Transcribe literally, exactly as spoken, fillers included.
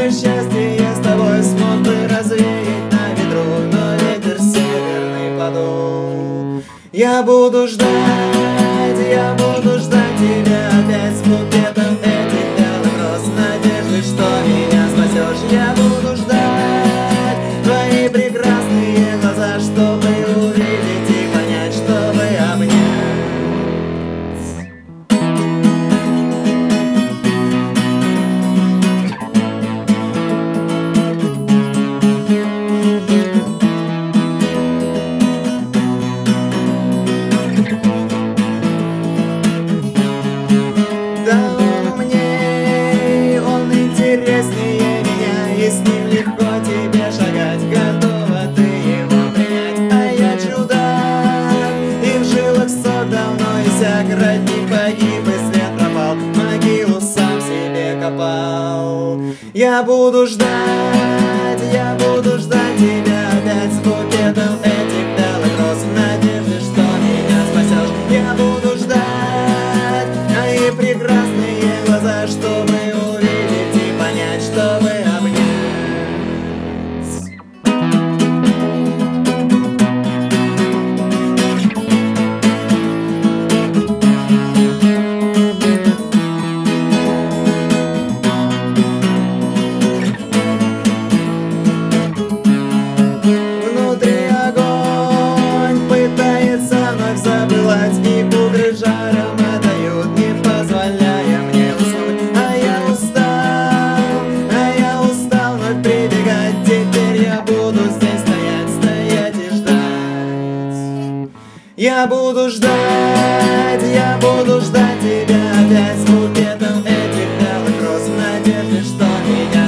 бы счастье с тобой смог бы развеять на ветру, но ветер северный подул. Я буду ждать, я буду ждать тебя опять с букетом этих белых роз, надежды, что меня спасешь. Я буду ждать твои прекрасные глаза, чтобы увидеть и понять, чтобы обнять. Да он умней, он интереснее меня, и с ним легко тебе шагать, готова ты его принять. А я чудак, и в жилах сок давно иссяк, родник погиб и след пропал, могилу сам себе копал. Я буду ждать, я буду ждать тебя опять с букетом этих белых роз, в надежде, что меня спасешь. Я буду ждать твои прекрасные глаза, чтобы увидеть и понять, чтобы обнять. Внутри огонь пытается вновь запылать, и кудры жаром отдают, не позволяя мне уснуть. А я устал, а я устал вновь прибегать, теперь я буду здесь стоять, стоять и ждать. Я буду ждать, я буду ждать тебя опять с букетом этих белых роз, в надежде, что меня